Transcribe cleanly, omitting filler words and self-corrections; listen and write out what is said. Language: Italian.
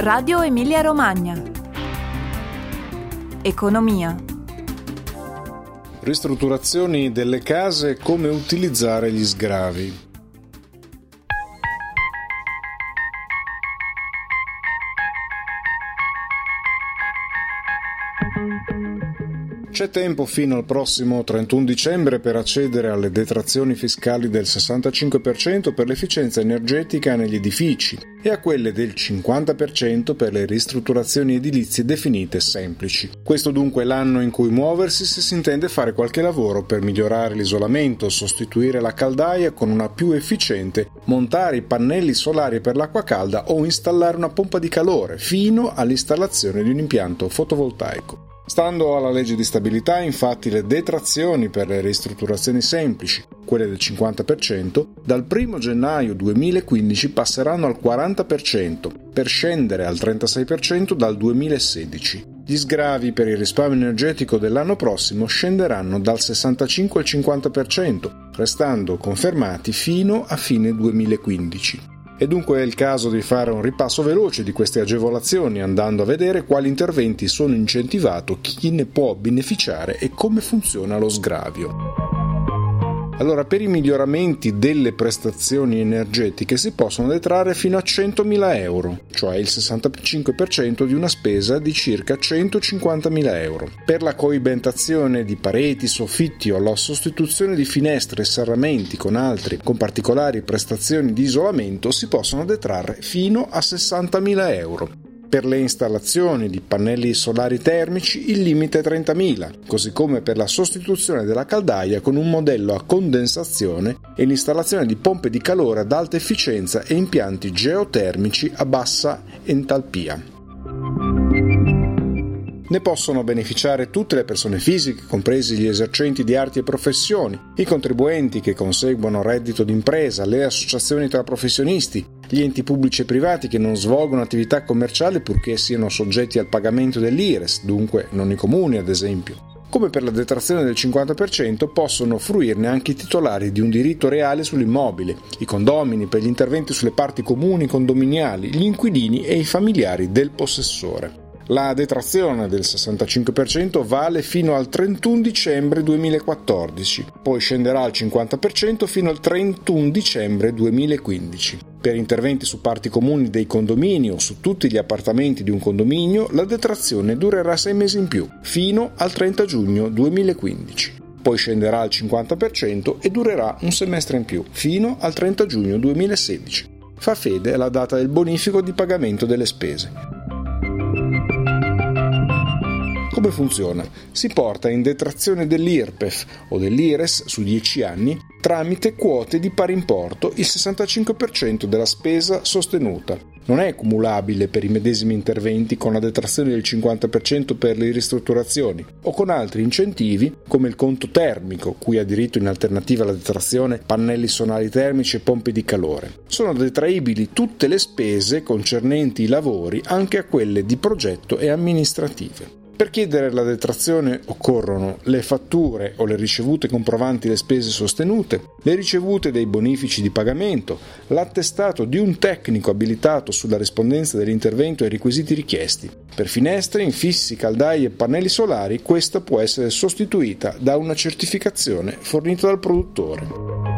Radio Emilia Romagna. Economia. Ristrutturazioni delle case, come utilizzare gli sgravi. C'è tempo fino al prossimo 31 dicembre per accedere alle detrazioni fiscali del 65% per l'efficienza energetica negli edifici e a quelle del 50% per le ristrutturazioni edilizie definite semplici. Questo dunque è l'anno in cui muoversi se si intende fare qualche lavoro per migliorare l'isolamento, sostituire la caldaia con una più efficiente, montare i pannelli solari per l'acqua calda o installare una pompa di calore, fino all'installazione di un impianto fotovoltaico. Stando alla legge di stabilità, infatti, le detrazioni per le ristrutturazioni semplici, quelle del 50%, dal 1 gennaio 2015 passeranno al 40%, per scendere al 36% dal 2016. Gli sgravi per il risparmio energetico dell'anno prossimo scenderanno dal 65 al 50%, restando confermati fino a fine 2015. E dunque è il caso di fare un ripasso veloce di queste agevolazioni, andando a vedere quali interventi sono incentivati, chi ne può beneficiare e come funziona lo sgravio. Allora, per i miglioramenti delle prestazioni energetiche si possono detrarre fino a 100.000 euro, cioè il 65% di una spesa di circa 150.000 euro. Per la coibentazione di pareti, soffitti o la sostituzione di finestre e serramenti con particolari prestazioni di isolamento si possono detrarre fino a 60.000 euro. Per le installazioni di pannelli solari termici il limite è 30.000, così come per la sostituzione della caldaia con un modello a condensazione e l'installazione di pompe di calore ad alta efficienza e impianti geotermici a bassa entalpia. Ne possono beneficiare tutte le persone fisiche, compresi gli esercenti di arti e professioni, i contribuenti che conseguono reddito d'impresa, le associazioni tra professionisti, gli enti pubblici e privati che non svolgono attività commerciali purché siano soggetti al pagamento dell'IRES, dunque non i comuni ad esempio. Come per la detrazione del 50% possono fruirne anche i titolari di un diritto reale sull'immobile, i condomini per gli interventi sulle parti comuni condominiali, gli inquilini e i familiari del possessore. La detrazione del 65% vale fino al 31 dicembre 2014, poi scenderà al 50% fino al 31 dicembre 2015. Per interventi su parti comuni dei condomini o su tutti gli appartamenti di un condominio, la detrazione durerà 6 mesi in più, fino al 30 giugno 2015. Poi scenderà al 50% e durerà un semestre in più, fino al 30 giugno 2016. Fa fede alla data del bonifico di pagamento delle spese. Come funziona? Si porta in detrazione dell'IRPEF o dell'IRES su 10 anni tramite quote di pari importo il 65% della spesa sostenuta. Non è cumulabile per i medesimi interventi con la detrazione del 50% per le ristrutturazioni o con altri incentivi come il conto termico, cui ha diritto in alternativa alla detrazione pannelli solari termici e pompe di calore. Sono detraibili tutte le spese concernenti i lavori, anche a quelle di progetto e amministrative. Per chiedere la detrazione occorrono le fatture o le ricevute comprovanti le spese sostenute, le ricevute dei bonifici di pagamento, l'attestato di un tecnico abilitato sulla rispondenza dell'intervento ai requisiti richiesti. Per finestre, infissi, caldaie e pannelli solari, questa può essere sostituita da una certificazione fornita dal produttore.